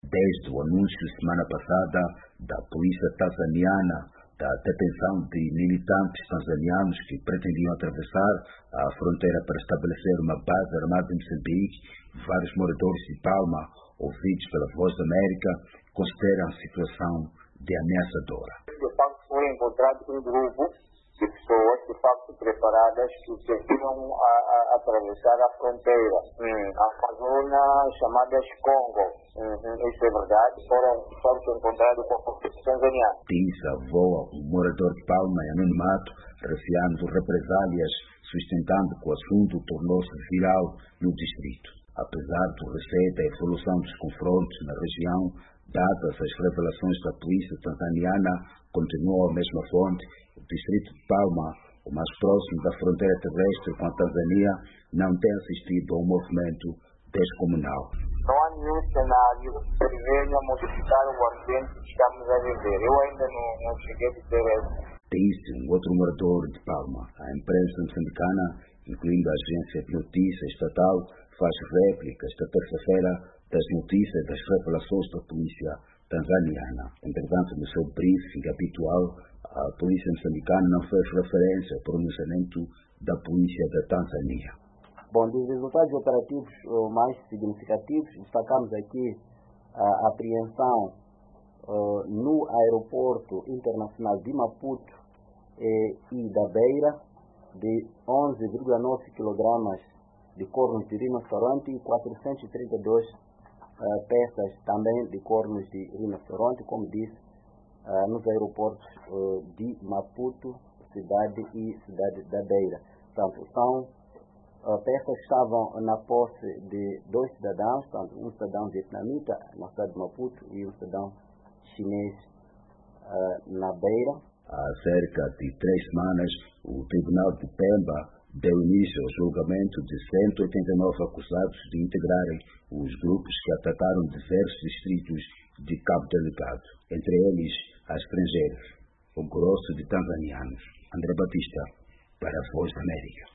Desde o anúncio semana passada da polícia tanzaniana da detenção de militantes tanzanianos que pretendiam atravessar a fronteira para estabelecer uma base armada em Moçambique, vários moradores de Palma, ouvidos pela Voz da América, consideram a situação de ameaçadora. De facto, foi encontrado um grupo de pessoas, de facto, preparadas que queriam atravessar a fronteira, a zona chamada Congo. Isso é verdade, foram encontrados com a polícia tanzaniana. Diz a avó, um morador de Palma em anonimato, receando represálias, sustentando que o assunto tornou-se viral no distrito. Apesar do receio da evolução dos confrontos na região, dadas as revelações da polícia tanzaniana, continua a mesma fonte, o distrito de Palma, o mais próximo da fronteira terrestre com a Tanzânia, não tem assistido a um movimento descomunal. Não há nenhum cenário que venha modificar o ambiente que estamos a viver. Eu ainda não cheguei a ter isso. Disse um outro morador de Palma. A imprensa moçambicana, incluindo a agência de notícias estatal, faz réplica esta terça-feira das notícias das revelações da polícia tanzaniana. Entretanto, no seu briefing habitual, a polícia moçambicana não fez referência ao pronunciamento da polícia da Tanzânia. Bom, dos resultados operativos mais significativos, destacamos aqui a apreensão no aeroporto internacional de Maputo e da Beira de 11,9 kg de cornos de rinoceronte e 432 peças também de cornos de rinoceronte, como disse, nos aeroportos de Maputo, cidade e cidade da Beira. Portanto, são peças que estavam na posse de dois cidadãos, tanto um cidadão vietnamita na cidade de Maputo e um cidadão chinês na Beira. Há cerca de 3 semanas, o Tribunal de Pemba deu início ao julgamento de 189 acusados de integrarem os grupos que atacaram diversos distritos de Cabo Delgado, entre eles a estrangeiros, o grosso de tanzanianos. André Batista, para a Voz da América.